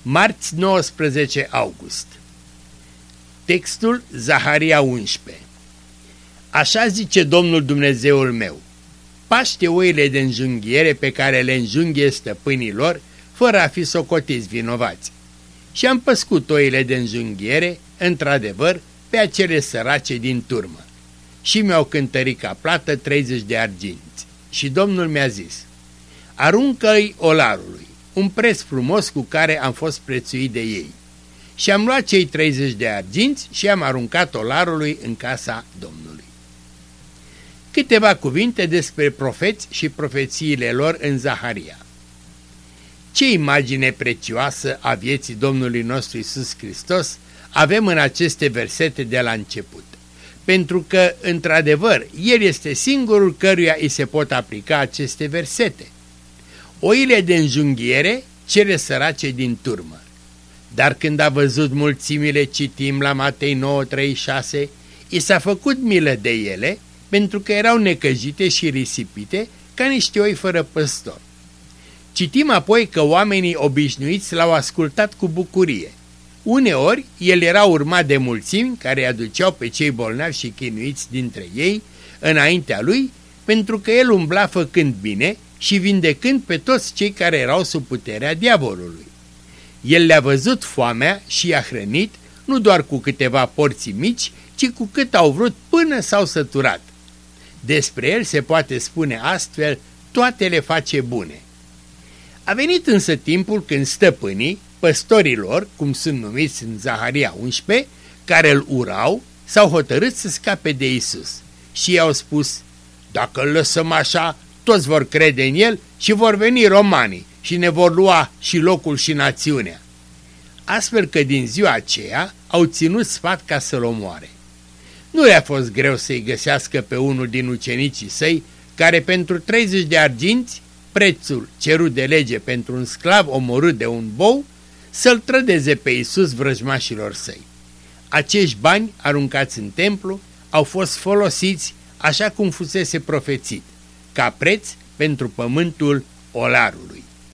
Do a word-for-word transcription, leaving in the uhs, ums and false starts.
Marți nouăsprezece august. Textul Zaharia unsprezece. Așa zice Domnul Dumnezeul meu: paște oile de înjunghiere pe care le înjunghie stăpânilor, fără a fi socotiți vinovați. Și am păscut oile de înjunghiere, într-adevăr, pe acele sărace din turmă. Și mi-au cântărit ca plată treizeci de arginți. Și Domnul mi-a zis: aruncă-i olarului, un preț frumos cu care am fost prețuit de ei. Și am luat cei treizeci de arginți și am aruncat olarului în casa Domnului. Câteva cuvinte despre profeți și profețiile lor în Zaharia. Ce imagine precioasă a vieții Domnului nostru Iisus Hristos avem în aceste versete de la început, pentru că, într-adevăr, El este singurul căruia îi se pot aplica aceste versete. Oile de înjunghiere, cele sărace din turmă. Dar când a văzut mulțimile, citim la Matei nouă treizeci și șase, i s-a făcut milă de ele, pentru că erau necăjite și risipite ca niște oi fără păstor. Citim apoi că oamenii obișnuiți l-au ascultat cu bucurie. Uneori, el era urmat de mulțimi care aduceau pe cei bolnavi și chinuiți dintre ei înaintea lui, pentru că el umbla făcând bine și vindecând pe toți cei care erau sub puterea diavolului. El le-a văzut foamea și i-a hrănit, nu doar cu câteva porții mici, ci cu cât au vrut până s-au săturat. Despre el se poate spune astfel: toate le face bune. A venit însă timpul când stăpânii, păstorilor, cum sunt numiți în Zaharia unsprezece, care îl urau, s-au hotărât să scape de Iisus și i-au spus: dacă îl lăsăm așa, toți vor crede în el și vor veni romanii și ne vor lua și locul și națiunea. Astfel că din ziua aceea au ținut sfat ca să-l omoare. Nu le-a fost greu să-i găsească pe unul din ucenicii săi, care pentru treizeci de arginți, prețul cerut de lege pentru un sclav omorât de un bou, să-l trădeze pe Iisus vrăjmașilor săi. Acești bani aruncați în templu au fost folosiți așa cum fusese profețit, ca preț pentru pământul olarului.